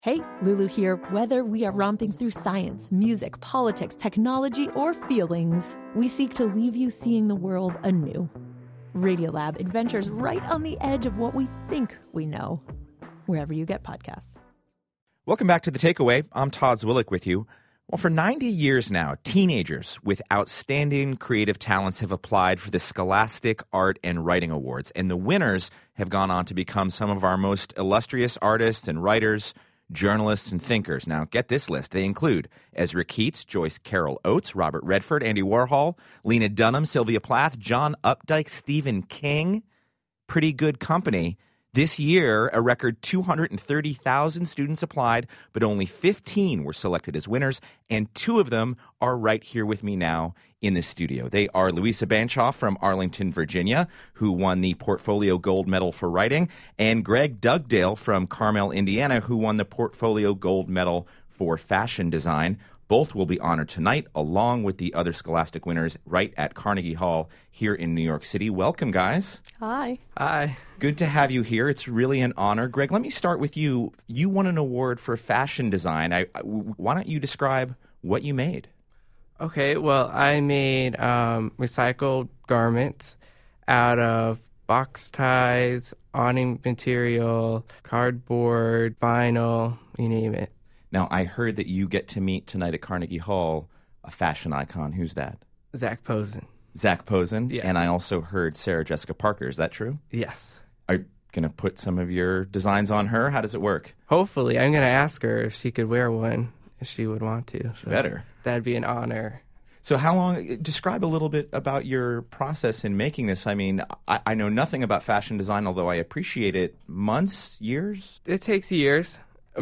Hey, Lulu here. Whether we are romping through science, music, politics, technology, or feelings, we seek to leave you seeing the world anew. Radiolab adventures right on the edge of what we think we know, wherever you get podcasts. Welcome back to The Takeaway. I'm Todd Zwillich with you. Well, for 90 years now, teenagers with outstanding creative talents have applied for the Scholastic Art and Writing Awards, and the winners have gone on to become some of our most illustrious artists and writers, journalists, and thinkers. Now, get this list. They include Ezra Keats, Joyce Carol Oates, Robert Redford, Andy Warhol, Lena Dunham, Sylvia Plath, John Updike, Stephen King. Pretty good company. This year, a record 230,000 students applied, but only 15 were selected as winners, and 2 of them are right here with me now in the studio. They are Louisa Banchoff from Arlington, Virginia, who won the Portfolio Gold Medal for Writing, and Greg Dugdale from Carmel, Indiana, who won the Portfolio Gold Medal for Fashion Design. Both will be honored tonight, along with the other Scholastic winners right at Carnegie Hall here in New York City. Welcome, guys. Hi. Hi. Good to have you here. It's really an honor. Greg, let me start with you. You won an award for fashion design. Why don't you describe what you made? Okay, well, I made recycled garments out of box ties, awning material, cardboard, vinyl, you name it. Now, I heard that you get to meet tonight at Carnegie Hall a fashion icon. Who's that? Zac Posen. Zac Posen? Yeah. And I also heard Sarah Jessica Parker. Is that true? Yes. Are you going to put some of your designs on her? How does it work? Hopefully. I'm going to ask her if she could wear one, if she would want to. So better. That'd be an honor. So how long, describe a little bit about your process in making this. I mean, I know nothing about fashion design, although I appreciate it. Months, years? It takes years.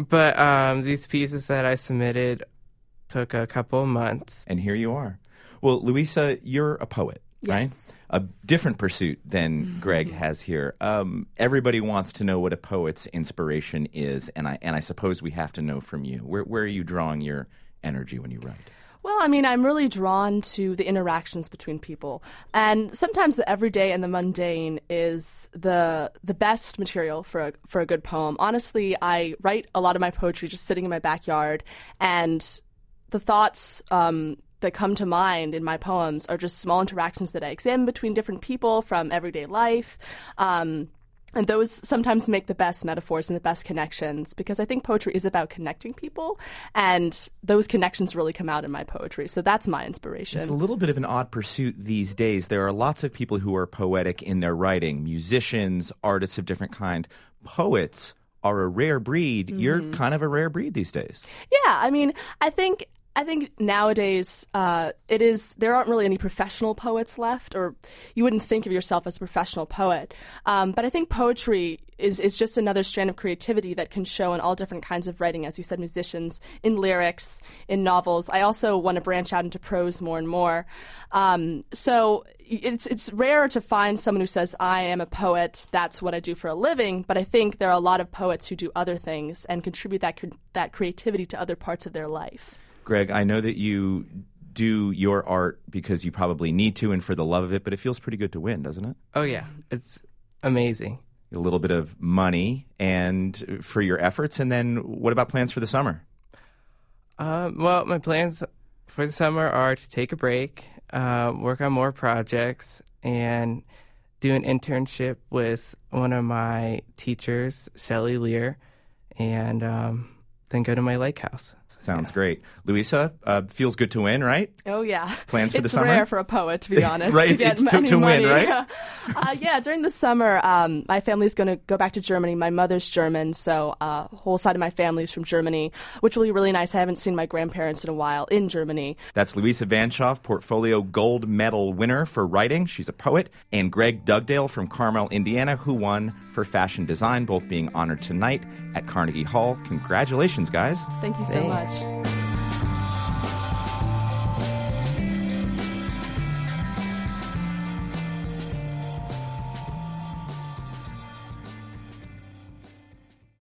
But these pieces that I submitted took a couple of months. And here you are. Well, Louisa, you're a poet, right? Yes. A different pursuit than Greg has here. Everybody wants to know what a poet's inspiration is, and I suppose we have to know from you. Where are you drawing your energy when you write? Well, I mean, I'm really drawn to the interactions between people. And sometimes the everyday and the mundane is the best material for a good poem. Honestly, I write a lot of my poetry just sitting in my backyard, and the thoughts that come to mind in my poems are just small interactions that I examine between different people from everyday life. And those sometimes make the best metaphors and the best connections, because I think poetry is about connecting people, and those connections really come out in my poetry. So that's my inspiration. It's a little bit of an odd pursuit these days. There are lots of people who are poetic in their writing, musicians, artists of different kind. Poets are a rare breed. Mm-hmm. You're kind of a rare breed these days. Yeah, I mean, I think nowadays there aren't really any professional poets left, or you wouldn't think of yourself as a professional poet. But I think poetry is just another strand of creativity that can show in all different kinds of writing, as you said, musicians, in lyrics, in novels. I also want to branch out into prose more and more. So it's rare to find someone who says, I am a poet, that's what I do for a living, but I think there are a lot of poets who do other things and contribute that creativity to other parts of their life. Greg, I know that you do your art because you probably need to and for the love of it, but it feels pretty good to win, doesn't it? Oh, yeah. It's amazing. A little bit of money and for your efforts. And then what about plans for the summer? Well, my plans for the summer are to take a break, work on more projects, and do an internship with one of my teachers, Shelley Lear, and then go to my lake house. Sounds great. Louisa, feels good to win, right? Oh, yeah. Plans for the summer? It's rare for a poet, to be honest. Right, to get it's to win, right? Yeah, during the summer, my family's going to go back to Germany. My mother's German, so whole side of my family is from Germany, which will be really nice. I haven't seen my grandparents in a while in Germany. That's Louisa Banchoff, Portfolio Gold Medal winner for writing. She's a poet. And Greg Dugdale from Carmel, Indiana, who won for fashion design, both being honored tonight at Carnegie Hall. Congratulations, guys. Thank you so much.